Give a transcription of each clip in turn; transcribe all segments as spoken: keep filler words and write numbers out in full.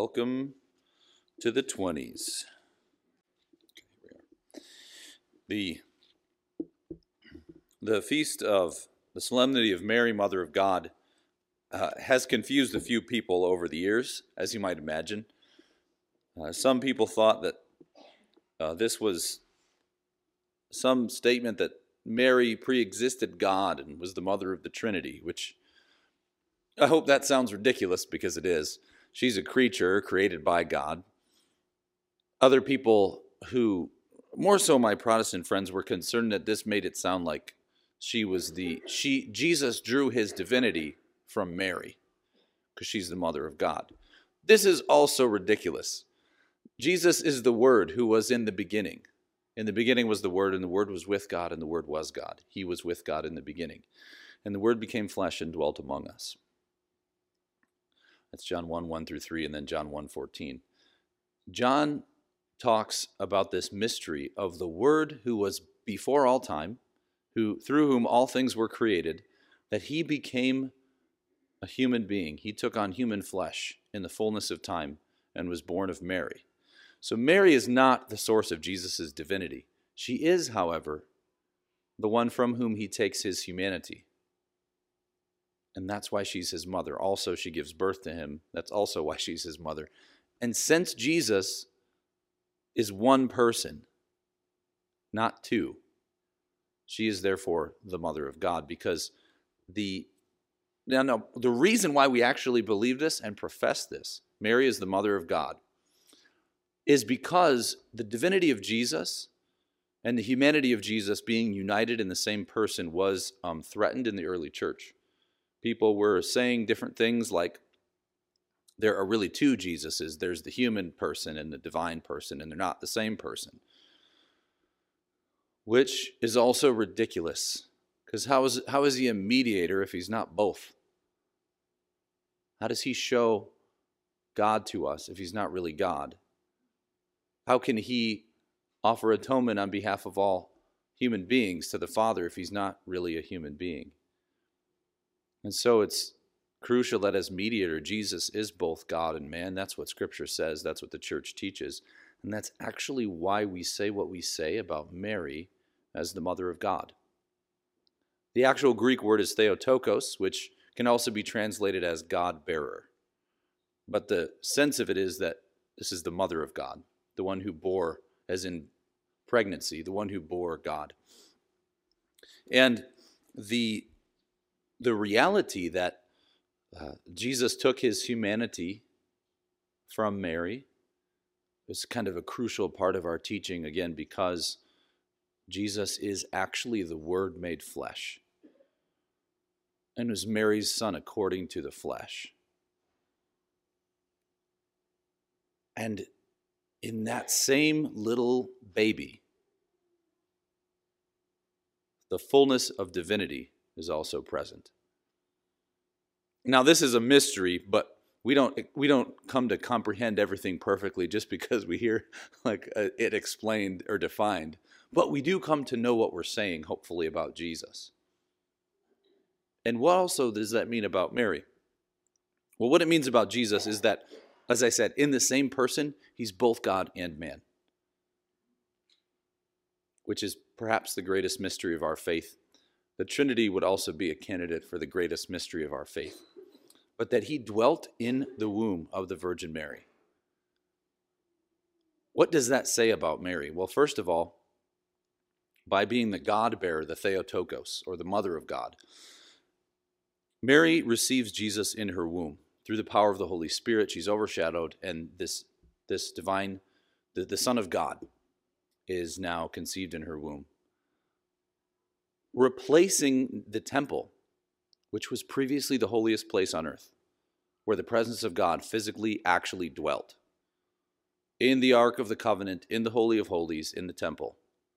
Welcome to the twenties. The, the feast of the Solemnity of Mary, Mother of God, uh, has confused a few people over the years, as you might imagine. Uh, some people thought that uh, this was some statement that Mary pre-existed God and was the mother of the Trinity, which I hope that sounds ridiculous, because it is. She's a creature created by God. Other people who, more so my Protestant friends, were concerned that this made it sound like she was the, she, Jesus drew his divinity from Mary, because she's the mother of God. This is also ridiculous. Jesus is the Word who was in the beginning. In the beginning was the Word, and the Word was with God, and the Word was God. He was with God in the beginning. And the Word became flesh and dwelt among us. That's John one, one through three, and then John one, fourteen. John talks about this mystery of the Word who was before all time, who through whom all things were created, that he became a human being. He took on human flesh in the fullness of time and was born of Mary. So Mary is not the source of Jesus' divinity. She is, however, the one from whom he takes his humanity. And that's why she's his mother. Also, she gives birth to him. That's also why she's his mother. And since Jesus is one person, not two, she is therefore the mother of God. Because the now, no, the reason why we actually believe this and profess this, Mary is the mother of God, is because the divinity of Jesus and the humanity of Jesus being united in the same person was um, threatened in the early church. People were saying different things like there are really two Jesuses. There's the human person and the divine person, and they're not the same person. Which is also ridiculous, because how is, how is he a mediator if he's not both? How does he show God to us if he's not really God? How can he offer atonement on behalf of all human beings to the Father if he's not really a human being? And so it's crucial that as mediator, Jesus is both God and man. That's what Scripture says. That's what the church teaches. And that's actually why we say what we say about Mary as the mother of God. The actual Greek word is Theotokos, which can also be translated as God-bearer. But the sense of it is that this is the mother of God, the one who bore, as in pregnancy, the one who bore God. And the The reality that uh, Jesus took his humanity from Mary is kind of a crucial part of our teaching, again, because Jesus is actually the Word made flesh and was Mary's son according to the flesh. And in that same little baby, the fullness of divinity is also present. Now, this is a mystery, but we don't we don't come to comprehend everything perfectly just because we hear like uh, it explained or defined. But we do come to know what we're saying, hopefully, about Jesus. And what also does that mean about Mary? Well, what it means about Jesus is that, as I said, in the same person, he's both God and man, which is perhaps the greatest mystery of our faith. The Trinity would also be a candidate for the greatest mystery of our faith. But that he dwelt in the womb of the Virgin Mary. What does that say about Mary? Well, first of all, by being the God-bearer, the Theotokos, or the mother of God, Mary receives Jesus in her womb. Through the power of the Holy Spirit, she's overshadowed, and this, this divine, the, the Son of God, is now conceived in her womb, replacing the temple, which was previously the holiest place on earth, where the presence of God physically actually dwelt, in the Ark of the Covenant, in the Holy of Holies, in the temple.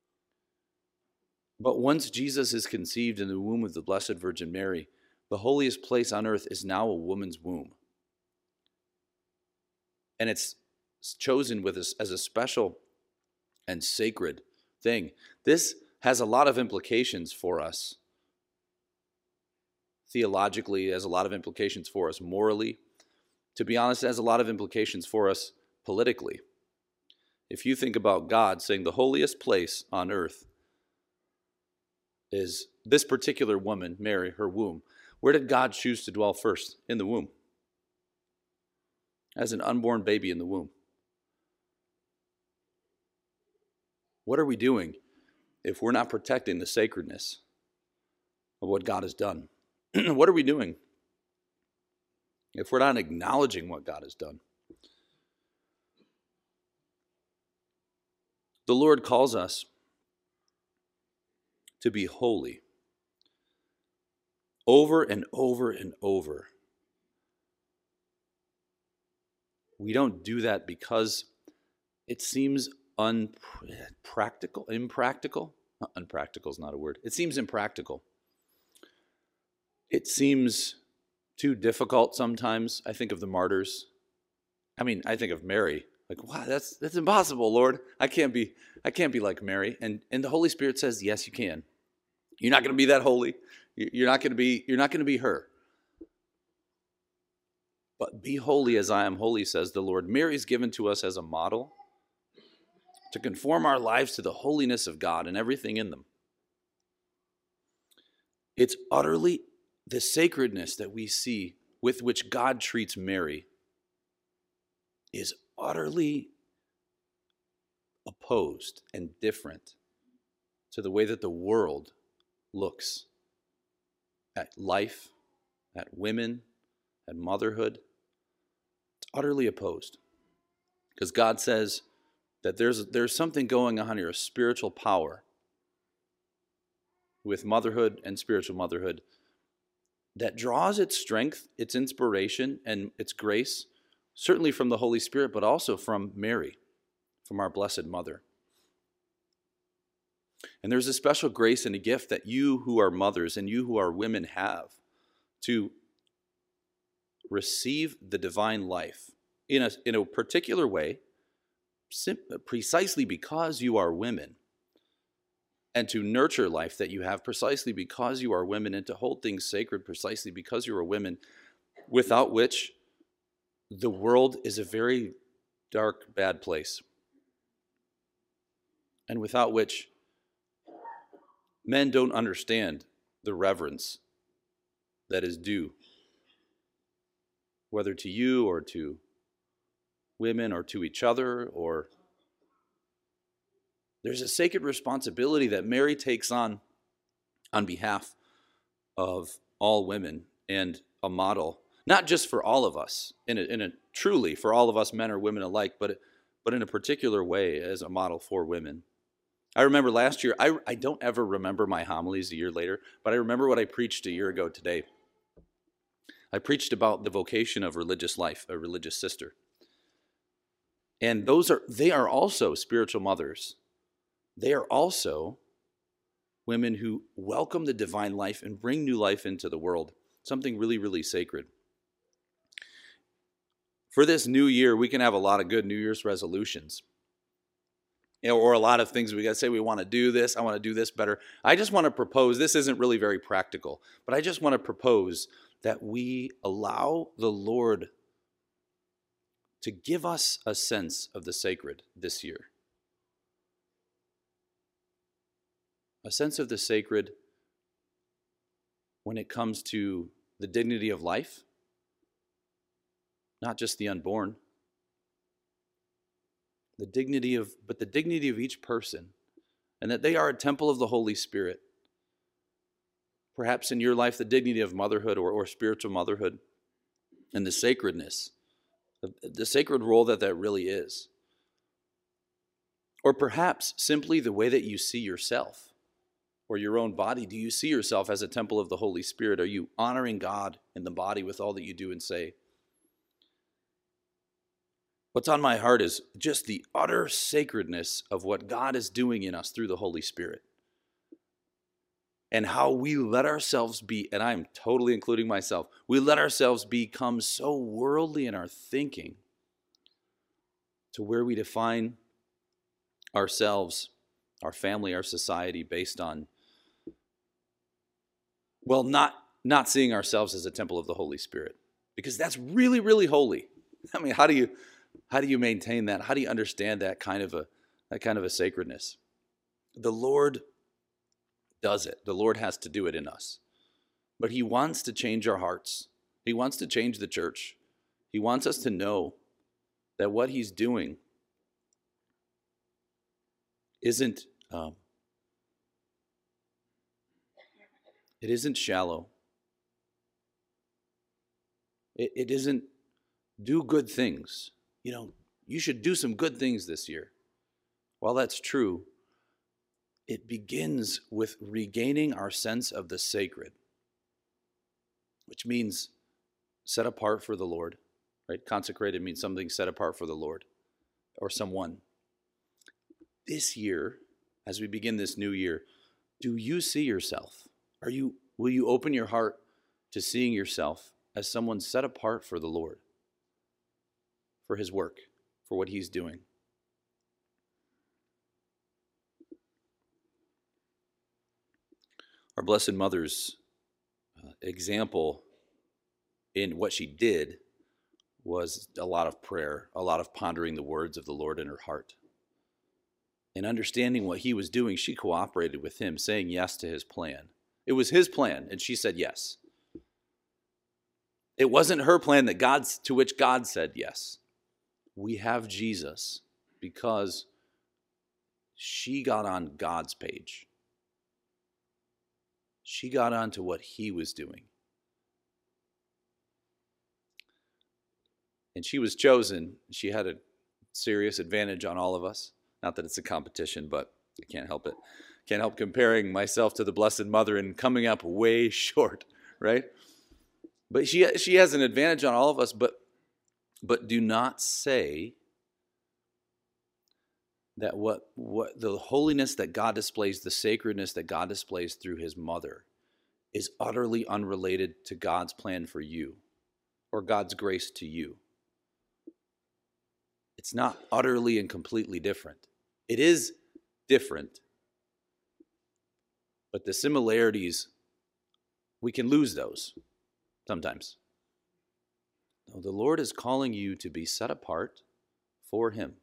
But once Jesus is conceived in the womb of the Blessed Virgin Mary, the holiest place on earth is now a woman's womb. And it's chosen with us as a special and sacred thing. This has a lot of implications for us. Theologically, it has a lot of implications for us morally. To be honest, it has a lot of implications for us politically. If you think about God saying the holiest place on earth is this particular woman, Mary, her womb, where did God choose to dwell first? In the womb. As an unborn baby in the womb. What are we doing if we're not protecting the sacredness of what God has done? What are we doing if we're not acknowledging what God has done? The Lord calls us to be holy over and over and over. We don't do that because it seems unpractical, impractical. Unpractical is not a word. It seems impractical. It seems too difficult sometimes. I think of the martyrs. I mean, I think of Mary. Like, wow, that's that's impossible, Lord. I can't be I can't be like Mary. And and the Holy Spirit says, yes, you can. You're not going to be that holy. You're not going to be you're not going to be her. But be holy as I am holy, says the Lord. Mary's given to us as a model to conform our lives to the holiness of God and everything in them. It's utterly the sacredness that we see with which God treats Mary is utterly opposed and different to the way that the world looks at life, at women, at motherhood. It's utterly opposed. Because God says that there's, there's something going on here, a spiritual power with motherhood and spiritual motherhood that draws its strength, its inspiration, and its grace, certainly from the Holy Spirit, but also from Mary, from our Blessed Mother. And there's a special grace and a gift that you who are mothers and you who are women have to receive the divine life in a, in a particular way, sim- precisely because you are women, and to nurture life that you have precisely because you are women, and to hold things sacred precisely because you are women, without which the world is a very dark, bad place, and without which men don't understand the reverence that is due, whether to you or to women or to each other. Or there's a sacred responsibility that Mary takes on on behalf of all women, and a model, not just for all of us, in a, in a truly for all of us, men or women alike, but but in a particular way as a model for women. I remember last year, I, I don't ever remember my homilies a year later, but I remember what I preached a year ago today. I preached about the vocation of religious life, a religious sister. And those are they are also spiritual mothers. They are also women who welcome the divine life and bring new life into the world, something really, really sacred. For this new year, we can have a lot of good New Year's resolutions. You know, or a lot of things we got to say, we want to do this, I want to do this better. I just want to propose, this isn't really very practical, but I just want to propose that we allow the Lord to give us a sense of the sacred this year. A sense of the sacred when it comes to the dignity of life, not just the unborn. The dignity of, but the dignity of each person, and that they are a temple of the Holy Spirit. Perhaps in your life, the dignity of motherhood or, or spiritual motherhood, and the sacredness, the, the sacred role that that really is. Or perhaps simply the way that you see yourself or your own body. Do you see yourself as a temple of the Holy Spirit? Are you honoring God in the body with all that you do and say? What's on my heart is just the utter sacredness of what God is doing in us through the Holy Spirit. And how we let ourselves be, and I'm totally including myself, we let ourselves become so worldly in our thinking to where we define ourselves, our family, our society based on, well, not, not seeing ourselves as a temple of the Holy Spirit. because that's really, really holy. I mean, how do you how do you maintain that? How do you understand that kind of a that kind of a sacredness? The Lord does it. The Lord has to do it in us. But he wants to change our hearts. He wants to change the church. He wants us to know that what he's doing isn't um, it isn't shallow. It, it isn't do good things. You know, you should do some good things this year. While that's true, it begins with regaining our sense of the sacred, which means set apart for the Lord, right? Consecrated means something set apart for the Lord or someone. This year, as we begin this new year, do you see yourself? Are you, will you open your heart to seeing yourself as someone set apart for the Lord, for his work, for what he's doing? Our Blessed Mother's uh, example in what she did was a lot of prayer, a lot of pondering the words of the Lord in her heart. And understanding what he was doing, she cooperated with him, saying yes to his plan. It was his plan, and she said yes. It wasn't her plan that God's, to which God said yes. We have Jesus because she got on God's page. She got on to what he was doing. And she was chosen. She had a serious advantage on all of us. Not that it's a competition, but I can't help it. Can't help comparing myself to the Blessed Mother and coming up way short, right? But she she has an advantage on all of us, but but do not say that what what the holiness that God displays, the sacredness that God displays through his mother is utterly unrelated to God's plan for you or God's grace to you. It's not utterly and completely different. It is different, but the similarities, we can lose those sometimes. No, the Lord is calling you to be set apart for him,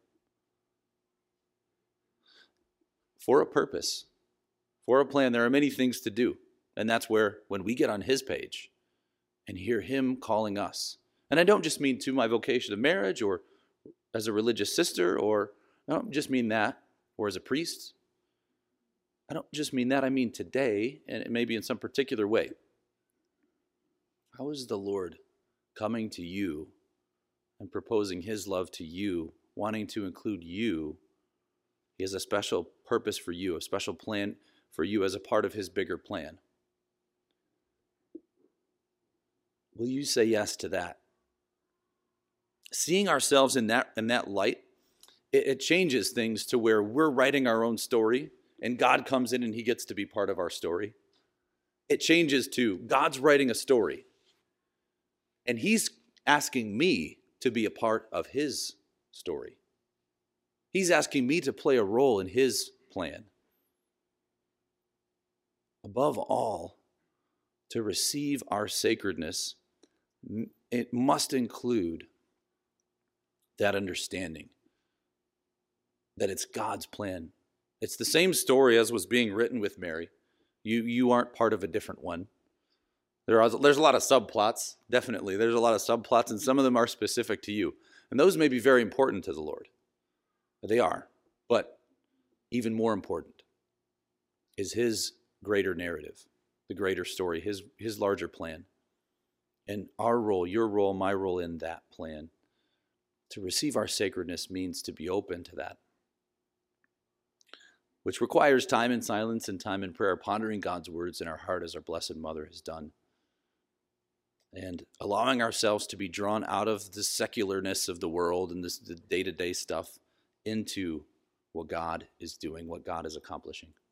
for a purpose, for a plan. There are many things to do, and that's where, when we get on his page and hear him calling us, and I don't just mean to my vocation of marriage or as a religious sister, or I don't just mean that, or as a priest. I don't just mean that. I mean today, and it may be in some particular way. How is the Lord coming to you and proposing his love to you, wanting to include you? He has a special purpose for you, a special plan for you as a part of his bigger plan. Will you say yes to that? Seeing ourselves in that in that light, it, it changes things to where we're writing our own story and God comes in and he gets to be part of our story. It changes to God's writing a story and he's asking me to be a part of his story. He's asking me to play a role in his plan. Above all, to receive our sacredness, it must include that understanding that it's God's plan. It's the same story as was being written with Mary. You you aren't part of a different one. There are there's a lot of subplots, definitely. There's a lot of subplots, and some of them are specific to you. And those may be very important to the Lord. They are. But even more important is his greater narrative, the greater story, his his larger plan. And our role, your role, my role in that plan. To receive our sacredness means to be open to that, which requires time in silence and time in prayer, pondering God's words in our heart as our Blessed Mother has done, and allowing ourselves to be drawn out of the secularness of the world and this, the day-to-day stuff into what God is doing, what God is accomplishing.